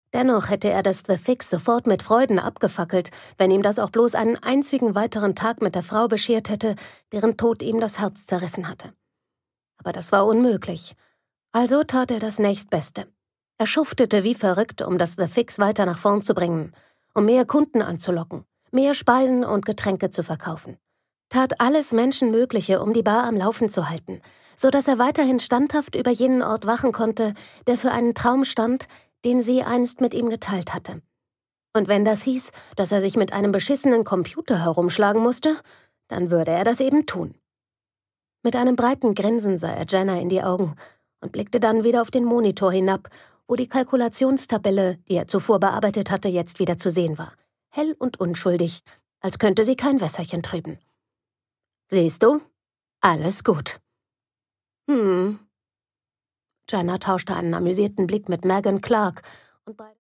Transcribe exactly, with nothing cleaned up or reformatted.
Dennoch hätte er das The Fix sofort mit Freuden abgefackelt, wenn ihm das auch bloß einen einzigen weiteren Tag mit der Frau beschert hätte, deren Tod ihm das Herz zerrissen hatte. Aber das war unmöglich. Also tat er das Nächstbeste. Er schuftete wie verrückt, um das The Fix weiter nach vorn zu bringen, um mehr Kunden anzulocken, mehr Speisen und Getränke zu verkaufen. Tat alles Menschenmögliche, um die Bar am Laufen zu halten, so dass er weiterhin standhaft über jenen Ort wachen konnte, der für einen Traum stand, den sie einst mit ihm geteilt hatte. Und wenn das hieß, dass er sich mit einem beschissenen Computer herumschlagen musste, dann würde er das eben tun. Mit einem breiten Grinsen sah er Jenna in die Augen und blickte dann wieder auf den Monitor hinab, wo die Kalkulationstabelle, die er zuvor bearbeitet hatte, jetzt wieder zu sehen war. Hell und unschuldig, als könnte sie kein Wässerchen trüben. »Siehst du? Alles gut.« »Hm.« Jenna tauschte einen amüsierten Blick mit Megan Clark und beide